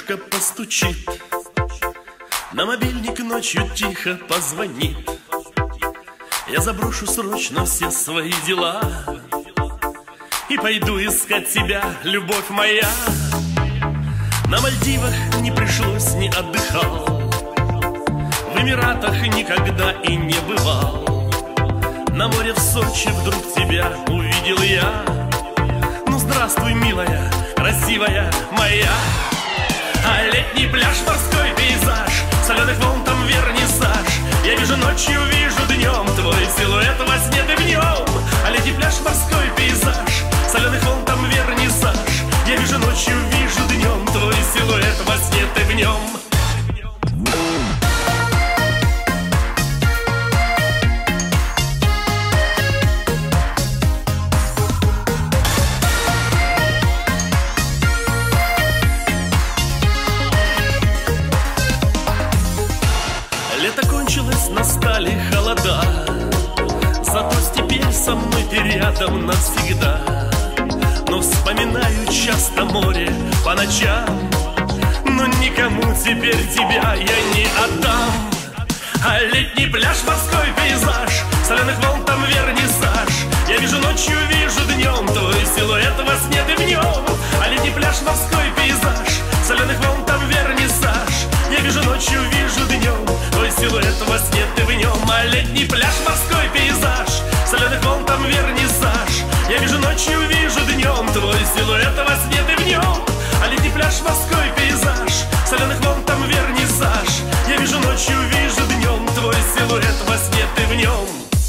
девушка постучит, на мобильник ночью тихо позвонит. Я заброшу срочно все свои дела и пойду искать тебя, любовь моя. На Мальдивах не пришлось, не отдыхал, в Эмиратах никогда и не бывал. На море в Сочи вдруг тебя увидел я. Ну здравствуй, милая, красивая моя. А летний пляж, морской пейзаж, соленых волн там вернисаж. Я вижу ночью, вижу днем твой силуэт во сне ты в нем. А летний пляж, морской пейзаж, соленых волн там вернисаж. Я вижу ночью, вижу днем твой силуэт во сне ты в нем. Лето кончилось, настали холода, зато теперь со мной ты рядом навсегда. Но вспоминаю часто море по ночам, но никому теперь тебя я не отдам. А летний пляж, морской пейзаж, соленых волн там вернисаж. Я вижу ночью, вижу днем твой силуэт во сне ты в нем. А летний пляж, морской пейзаж, соленых волн там вернисаж. Я вижу ночью, вижу днем твой силуэт во сне ты в нем. А летний пляж, морской пейзаж, соленых волн там вернисаж. Я вижу ночью, вижу днем твой силуэт во сне ты в нем. А летний пляж, морской пейзаж, соленых волн там вернисаж. Я вижу ночью, вижу днем твой силуэт во сне ты в нем.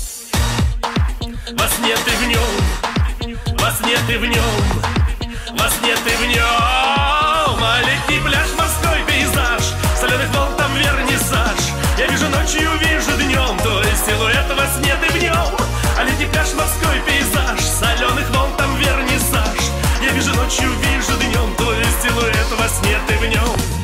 Во сне ты в нем, во сне ты в нем, во сне ты в нем. А летний пляж, морской пейзаж, соленых волн там вернисаж. Я вижу ночью, вижу днем твой силуэт во сне ты в нем. А летний пляж, морской пейзаж, соленых волн там вернисаж. Я вижу ночью, вижу днем твой силуэт во сне ты в нем.